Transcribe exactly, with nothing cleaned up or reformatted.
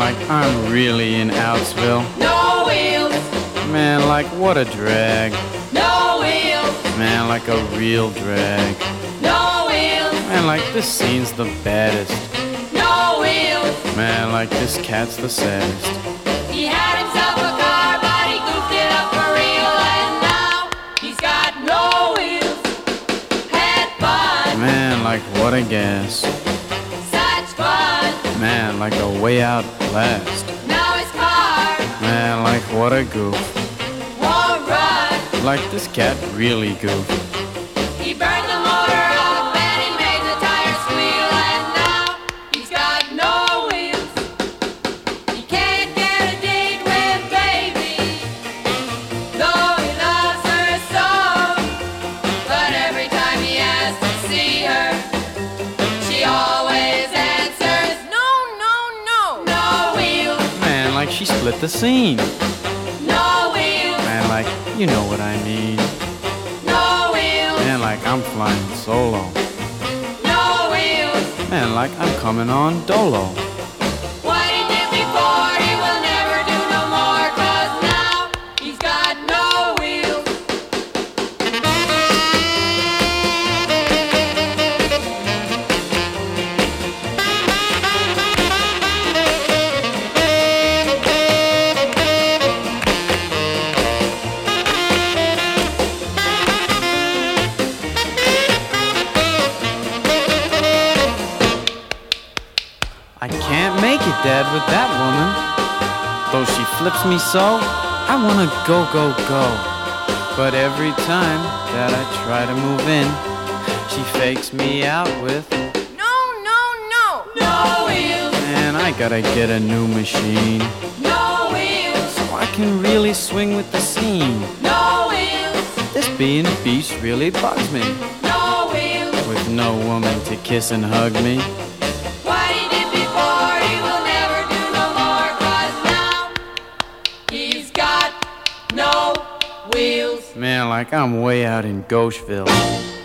like I'm really in Outsville. No wheels, Man, like what a drag. no wheels, Man, like a real drag. no wheels, Man, like this scene's the baddest. no wheels. Man, like this cat's the saddest. He had himself a car, but he goofed it up for real, and now he's got no wheels. Had fun, Man, like what a gas. such fun. Man, like a way out blast. Now his car Man, like what a goof. won't run. Like this cat really goofed. He burned the motor up and he made the tires squeal, and now he's got no wheels. He can't get a date with baby, though he loves her so. But every time he asks to see her, she always answers no, no, no. No wheels, Man, like she split the scene. no wheels, Man, like you know what I mean. no wheels, Man, like I'm flying solo. no wheels. Man, like I'm coming on dolo. What he did before, he will never do no more, 'cause now he's got no wheels. I can't make it, Dad, with that woman. Though she flips me so, I wanna go, go, go. But every time that I try to move in, she fakes me out with, No, no, no. No wheels, man, I gotta get a new machine. no wheels, So I can really swing with the scene. no wheels, This being a beast really bugs me. no wheels. With no woman to kiss and hug me. What he did before, he will never do no more, 'cause now he's got no wheels. Man, like I'm way out in Gaucheville.